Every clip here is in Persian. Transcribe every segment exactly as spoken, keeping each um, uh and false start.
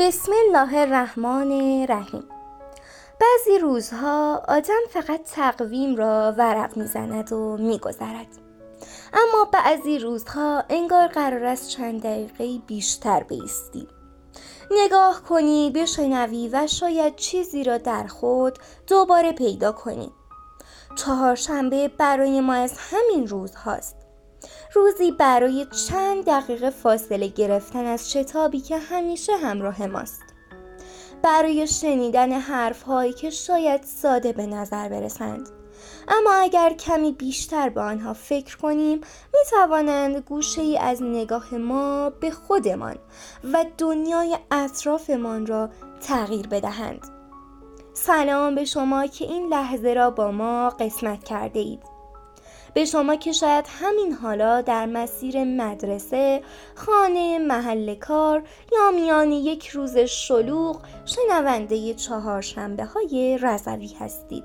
بسم الله الرحمن الرحیم. بعضی روزها آدم فقط تقویم را ورق میزند و میگذرد، اما بعضی روزها انگار قرار است چند دقیقه بیشتر بایستی، نگاه کنی، بشنوی و شاید چیزی را در خود دوباره پیدا کنی. چهارشنبه برای ما از همین روز هاست، روزی برای چند دقیقه فاصله گرفتن از شتابی که همیشه همراه ماست، برای شنیدن حرف‌هایی که شاید ساده به نظر برسند، اما اگر کمی بیشتر به آنها فکر کنیم می‌توانند گوشه‌ای از نگاه ما به خودمان و دنیای اطرافمان را تغییر بدهند. سلام به شما که این لحظه را با ما قسمت کرده اید، به شما که شاید همین حالا در مسیر مدرسه، خانه، محل کار یا میان یک روز شلوغ شنونده چهارشنبه های رضوی هستید.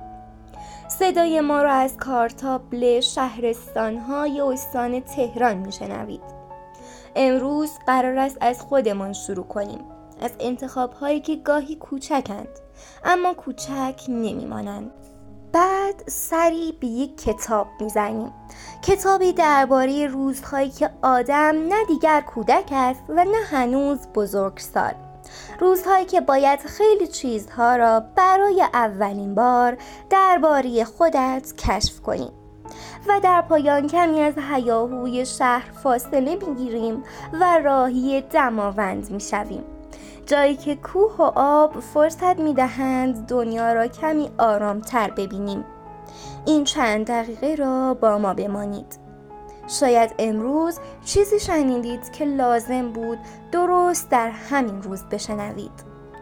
صدای ما را از کارتابل شهرستان های استان تهران میشنوید. امروز قرار است از خودمان شروع کنیم، از انتخاب هایی که گاهی کوچکند اما کوچک نمیمانند. بعد سری به یک کتاب میزنیم، کتابی درباره روزهایی که آدم نه دیگر کودک است و نه هنوز بزرگسال، روزهایی که باید خیلی چیزها را برای اولین بار درباره خودت کشف کنیم و در پایان کمی از هیاهوی شهر فاصله میگیریم و راهی دماوند میشویم، جایی که کوه و آب فرصت میدهند دنیا را کمی آرامتر ببینیم. این چند دقیقه را با ما بمانید. شاید امروز چیزی شنیدید که لازم بود درست در همین روز بشنوید.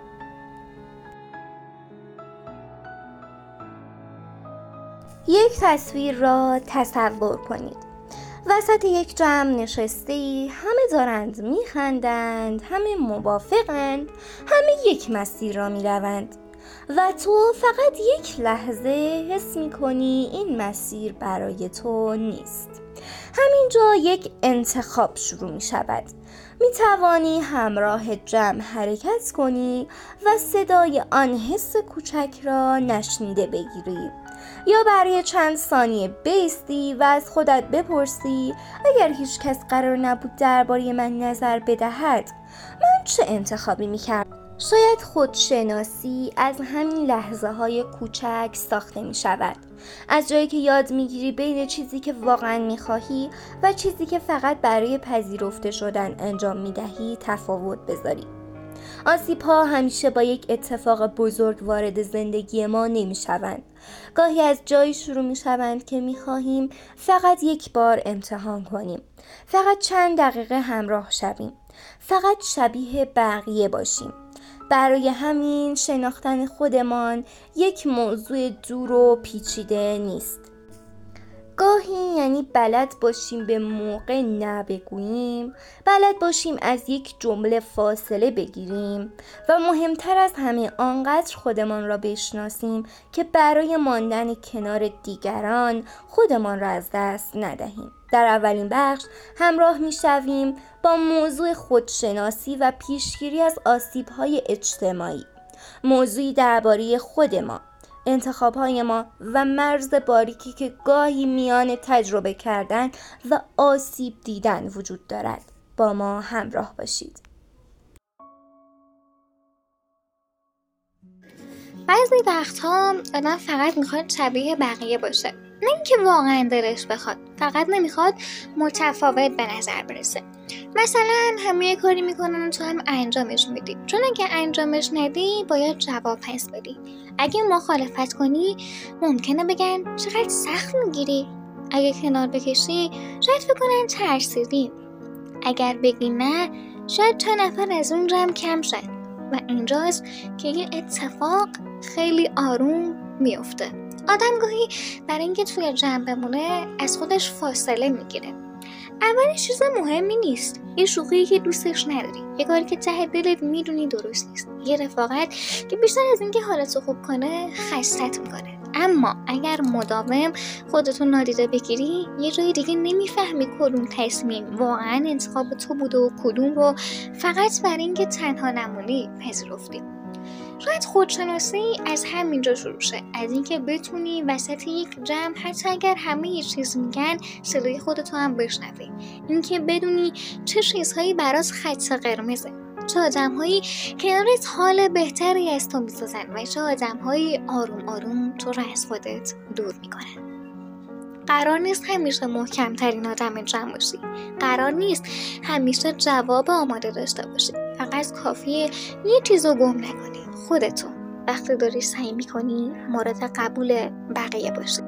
یک تصویر را تصور کنید. وسط یک جمع نشسته‌ای، همه دارند میخندند، همه موافقند، همه یک مسیر را میروند و تو فقط یک لحظه حس میکنی این مسیر برای تو نیست. همینجا یک انتخاب شروع میشود. میتوانی همراه جمع حرکت کنی و صدای آن حس کوچک را نشنیده بگیری، یا برای چند ثانیه بایستی و از خودت بپرسی اگر هیچ کس قرار نبود درباره من نظر بدهد من چه انتخابی میکردم؟ شاید خودشناسی از همین لحظه های کوچک ساخته می شود، از جایی که یاد میگیری بین چیزی که واقعا میخواهی و چیزی که فقط برای پذیرفته شدن انجام میدهی تفاوت بذاری. آسیب ها همیشه با یک اتفاق بزرگ وارد زندگی ما نمی شوند. گاهی از جایی شروع می شوند که می خواهیم فقط یک بار امتحان کنیم، فقط چند دقیقه همراه شویم، فقط شبیه بقیه باشیم. برای همین شناختن خودمان یک موضوع دور و پیچیده نیست. گاهی یعنی بلد باشیم به موقع نه بگوییم، بلد باشیم از یک جمله فاصله بگیریم و مهمتر از همه آنقدر خودمان را بشناسیم که برای ماندن کنار دیگران خودمان را از دست ندهیم. در اولین بخش همراه می شویم با موضوع خودشناسی و پیشگیری از آسیب‌های اجتماعی، موضوعی درباره خود ما، انتخاب‌های ما و مرز باریکی که گاهی میان تجربه کردن و آسیب دیدن وجود دارد. با ما همراه باشید. بعضی وقتها آدم فقط میخواد شبیه بقیه باشه، نه اینکه واقعا دلش بخواد، فقط نمیخواد متفاوت به نظر برسه. مثلا همه یه کاری میکنن و تو هم انجامش میدی، چون اگه انجامش ندی باید جواب پس بدی. اگه مخالفت کنی ممکنه بگن چقدر سخت میگیری، اگه کنار بکشی شاید فکر کنن ترسیدی، اگر بگی نه شاید چند نفر از اون جمع کم شد. و اینجاست که یه اتفاق خیلی آروم میفته. آدم گاهی برای اینکه توی جمع بمونه از خودش فاصله میگیره. اولش چیز مهمی نیست، یه شوخی که دوستش نداری، یه کاری که ته دلت میدونی درست نیست، یه رفاقت که بیشتر از اینکه حالتو خوب کنه خستت میکنه. اما اگر مداوم خودتون نادیده بگیری، یه جای دیگه نمیفهمی کدوم تصمیم واقعا انتخاب تو بوده و کدوم رو فقط برای اینکه تنها نمونی پذیرفتی. شاید خودشناسی از همینجا شروع شه، از اینکه بتونی وسط یک جمع حتی اگر همه یه چیز میگن صدای خودتو هم بشنوی، اینکه بدونی چه چیزهایی برات خط قرمزه، چه آدم‌هایی کنارت حال بهتری از تو میسازن و چه آدم‌هایی آروم آروم تو رو از خودت دور میکنن. قرار نیست همیشه محکم ترین آدم جمع باشی، قرار نیست همیشه جواب آماده داشته باشی، فقط کافیه یه چیزو گم نکنی، خودتو. وقتی داری سعی میکنی مورد قبول بقیه باشی.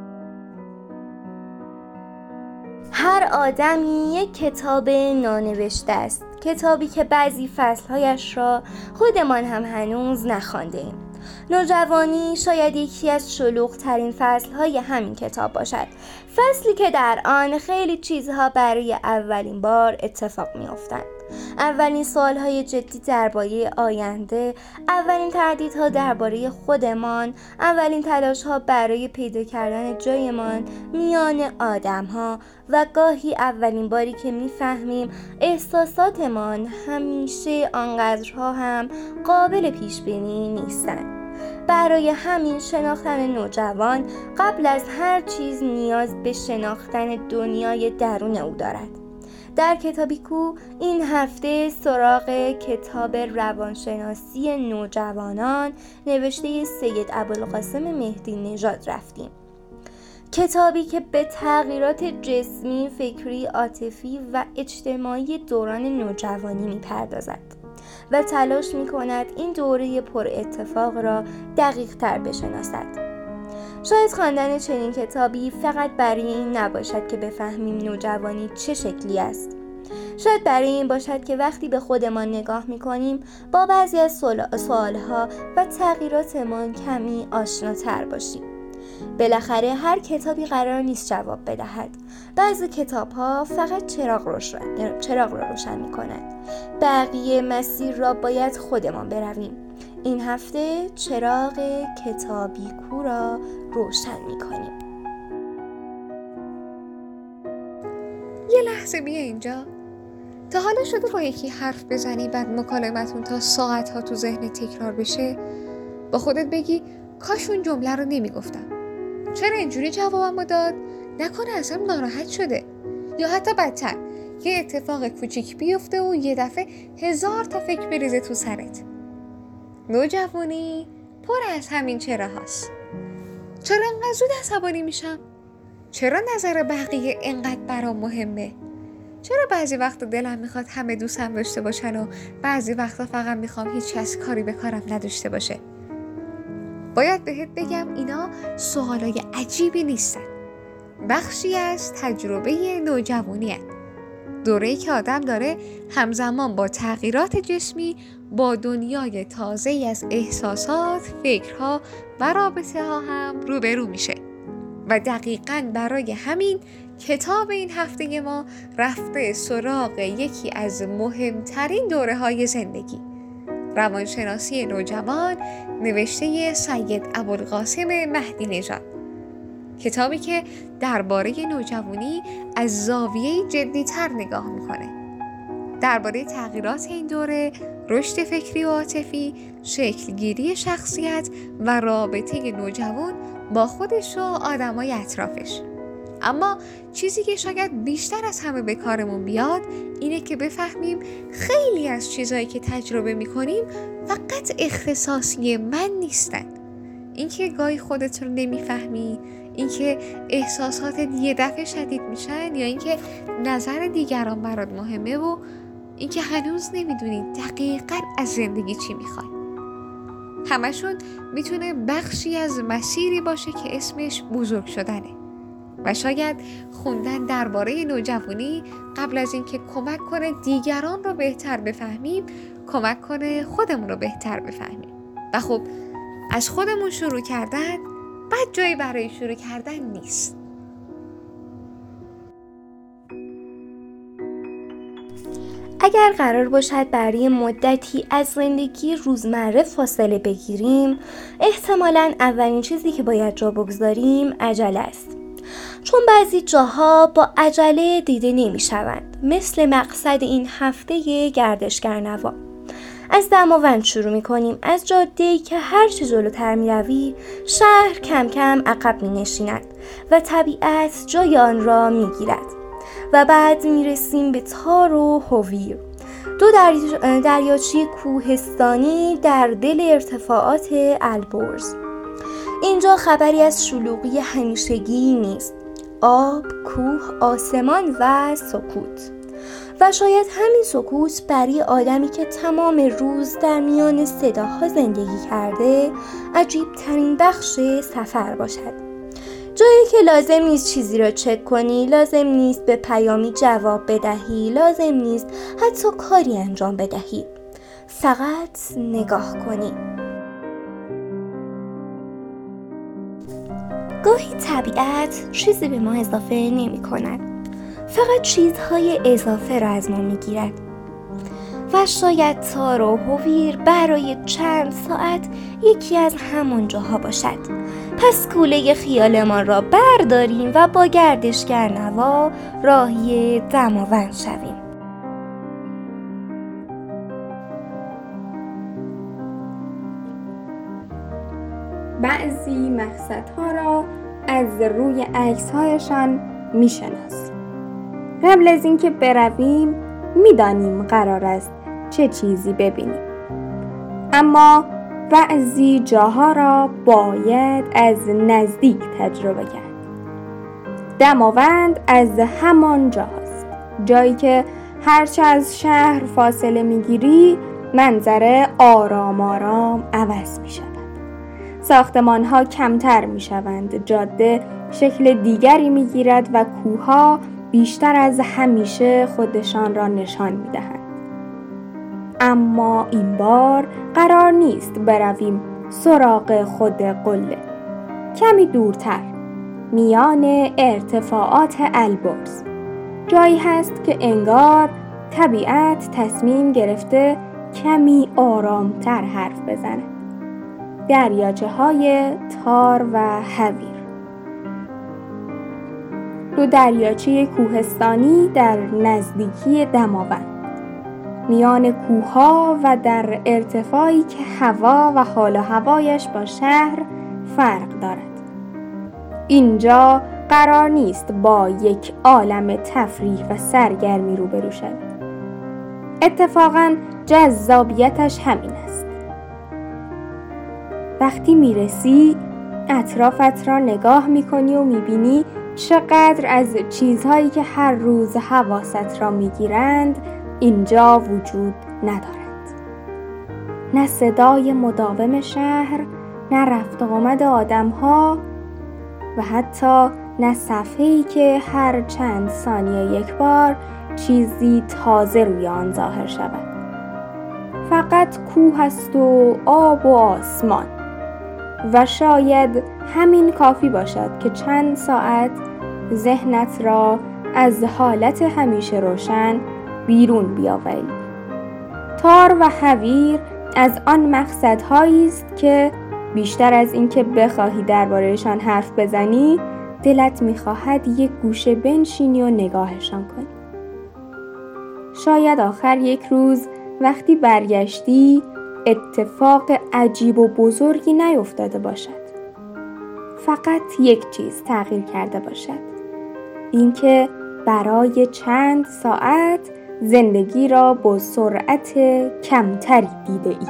هر آدمی یک کتاب نانوشته است، کتابی که بعضی فصلهایش را خودمان هم هنوز نخوانده ایم. نوجوانی شاید یکی از شلوغ‌ترین فصل‌های همین کتاب باشد، فصلی که در آن خیلی چیزها برای اولین بار اتفاق می‌افتند. اولین سوال‌های جدی درباره آینده، اولین تردیدها درباره خودمان، اولین تلاش‌ها برای پیدا کردن جایمان میان آدم‌ها و گاهی اولین باری که می‌فهمیم احساساتمان همیشه آنقدرها هم قابل پیش‌بینی نیستند. برای همین شناختن نوجوان قبل از هر چیز نیاز به شناختن دنیای درون او دارد. در کتابی کو این هفته سراغ کتاب روانشناسی نوجوانان نوشته سید ابوالقاسم مهدی نژاد رفتیم. کتابی که به تغییرات جسمی، فکری، عاطفی و اجتماعی دوران نوجوانی می‌پردازد و تلاش می‌کند این دوره پر اتفاق را دقیق تر بشناسد. شاید خواندن چنین کتابی فقط برای این نباشد که بفهمیم نوجوانی چه شکلی است. شاید برای این باشد که وقتی به خودمان نگاه می‌کنیم با بعضی از سوال‌ها و تغییراتمان کمی آشناتر باشیم. بالاخره هر کتابی قرار نیست جواب بدهد. بعضی کتاب‌ها فقط چراغ روشن چراغ را روشن می‌کنند. بقیه مسیر را باید خودمان برویم. این هفته چراغ کتابی کو را روشن می‌کنیم. یه لحظه بیا اینجا. تا حالا شده با یکی حرف بزنی بعد مکالمتون تا ساعت‌ها تو ذهن تکرار بشه، با خودت بگی کاش اون جمله رو نمیگفتم، چرا اینجوری جوابمو داد، نکنه اصلا ناراحت شده، یا حتی بدتر یه اتفاق کوچیک بیفته و یه دفعه هزار تا فکر بریزه تو سرت. نوجوانی پر از همین چرا هست. چرا انقدر زود عصبانی میشم؟ چرا نظر بقیه انقدر برام مهمه؟ چرا بعضی وقتا دلم میخواد همه دوستم داشته باشن و بعضی وقتا فقط میخوام هیچ کس کاری به کارم نداشته باشه؟ باید بهت بگم اینا سوالای عجیبی نیستن، بخشی از تجربه نوجوانیه. دوره‌ای که آدم داره همزمان با تغییرات جسمی با دنیای تازه‌ای از احساسات، فکرها و رابطه ها هم روبرو میشه و دقیقاً برای همین کتاب این هفته ما رفته سراغ یکی از مهمترین دوره‌های زندگی، روانشناسی نوجوان نوشته سید ابوالقاسم مهدی نژاد. کتابی که درباره نوجوانی از زاویه جدی‌تر نگاه میکنه، درباره تغییرات این دوره، رشد فکری و عاطفی، شکلگیری شخصیت و رابطه نوجوان با خودش و آدمای اطرافش. اما چیزی که شاید بیشتر از همه به کارمون بیاد اینه که بفهمیم خیلی از چیزایی که تجربه میکنیم فقط اختصاصی من نیستن. اینکه گاهی خودت رو نمیفهمی، اینکه احساساتت یه دفعه شدید میشن، یا اینکه نظر دیگران برات مهمه و اینکه هنوز نمیدونی دقیقاً از زندگی چی میخوای. همشون میتونه بخشی از مسیری باشه که اسمش بزرگ شدنه و شاید خوندن درباره نوجوانی قبل از اینکه کمک کنه دیگران رو بهتر بفهمیم، کمک کنه خودمون رو بهتر بفهمیم. و خب از خودمون شروع کردن بد جایی برای شروع کردن نیست. اگر قرار باشد برای مدتی از زندگی روزمره فاصله بگیریم، احتمالاً اولین چیزی که باید جا بگذاریم عجله است. چون بعضی جاها با عجله دیده نمی شوند، مثل مقصد این هفته گردشگر نوا. از دماوند شروع می کنیم، از جاده‌ای که هر چه جلوتر می روی شهر کم کم عقب می نشیند و طبیعت جای آن را می گیرد و بعد می رسیم به تار و هویر، دو دریاچه کوهستانی در دل ارتفاعات البرز. اینجا خبری از شلوغی همیشگی نیست، آب، کوه، آسمان و سکوت. و شاید همین سکوت برای آدمی که تمام روز در میان صداها زندگی کرده عجیب ترین بخش سفر باشد. جایی که لازم نیست چیزی را چک کنی، لازم نیست به پیامی جواب بدهی، لازم نیست حتی کاری انجام بدهی، فقط نگاه کنی. گاهی طبیعت چیزی به ما اضافه نمی کند، فقط چیزهای اضافه را از ما می گیرد و شاید تار و هویر برای چند ساعت یکی از همان جاها باشد. پس کوله خیالمان را برداریم و با گردشگر نوا راهی دماوند شویم. بعضی مقصدها را از روی عکس‌هایشان می‌شناسیم. قبل از اینکه برویم می‌دانیم قرار است چه چیزی ببینیم، اما بعضی جاها را باید از نزدیک تجربه کرد. دماوند از همان جاست، جایی که هرچه از شهر فاصله می‌گیری منظره آرام آرام عوض می‌شود. ساختمان‌ها کمتر می‌شوند، جاده شکل دیگری می‌گیرد و کوه‌ها بیشتر از همیشه خودشان را نشان می‌دهند. اما این بار قرار نیست برویم سراغ خود قله. کمی دورتر، میان ارتفاعات البرز، جایی هست که انگار طبیعت تصمیم گرفته کمی آرامتر حرف بزند. دریاچه های تار و هویر، دو دریاچه کوهستانی در نزدیکی دماوند، میان کوه‌ها و در ارتفاعی که هوا و حال و هوایش با شهر فرق دارد. اینجا قرار نیست با یک عالم تفریح و سرگرمی روبرو شوی. اتفاقاً جذابیتش همین است. وقتی میرسی اطرافت را نگاه میکنی و میبینی چقدر از چیزهایی که هر روز حواست را میگیرند اینجا وجود ندارد. نه صدای مداوم شهر، نه رفت آمد آدمها و حتی نه صفحه‌ای که هر چند ثانیه یک بار چیزی تازه روی آن ظاهر شود. فقط کوه است و آب و آسمان و شاید همین کافی باشد که چند ساعت ذهنت را از حالت همیشه روشن بیرون بیاوری. تار و هویر از آن مقصدهایی است که بیشتر از اینکه بخواهی درباره‌شان حرف بزنی، دلت می‌خواهد یک گوشه بنشینی و نگاهشان کنی. شاید آخر یک روز وقتی برگشتی اتفاق عجیب و بزرگی نیفتاده باشد. فقط یک چیز تغییر کرده باشد. اینکه برای چند ساعت زندگی را با سرعت کمتری دیده ای.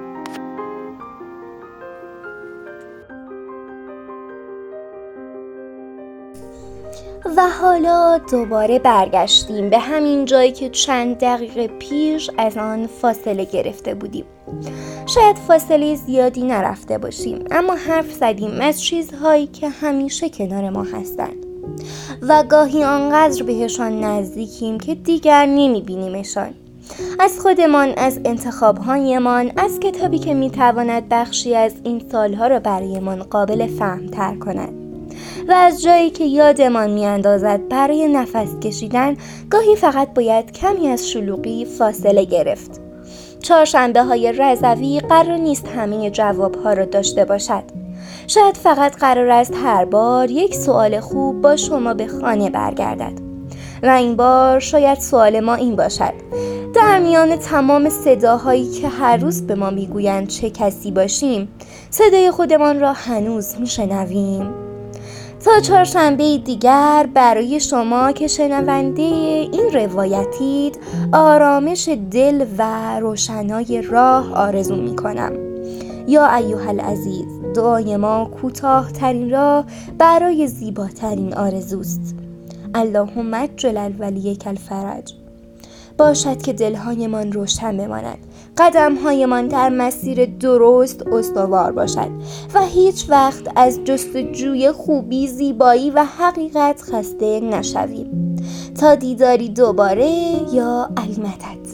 و حالا دوباره برگشتیم به همین جایی که چند دقیقه پیش از آن فاصله گرفته بودیم. شاید فاصله زیادی نرفته باشیم، اما حرف زدیم از چیزهایی که همیشه کنار ما هستند و گاهی آنقدر بهشان نزدیکیم که دیگر نمیبینیمشان. از خودمان، از انتخابهایمان، از کتابی که میتواند بخشی از این سالها را برایمان قابل فهم تر کند. و از جایی که یادمان میاندازد برای نفس کشیدن گاهی فقط باید کمی از شلوغی فاصله گرفت. چهارشنبه های رضوی قرار نیست همه جواب ها را داشته باشد. شاید فقط قرار است هر بار یک سوال خوب با شما به خانه برگردد و این بار شاید سوال ما این باشد: در میان تمام صداهایی که هر روز به ما میگویند چه کسی باشیم، صدای خودمان را هنوز میشنویم؟ تا چهارشنبه دیگر برای شما که شنونده این روایتید آرامش دل و روشنای راه آرزو می کنم. یا ایها العزیز، دعای ما کوتاه ترین راه برای زیباترین آرزوست. اللهم عجل الولیک الفرج. باشد که دلهایمان روشن بماند، قدمهایمان در مسیر درست استوار باشد و هیچ وقت از جستجوی خوبی، زیبایی و حقیقت خسته نشویم. تا دیداری دوباره، یا المدد.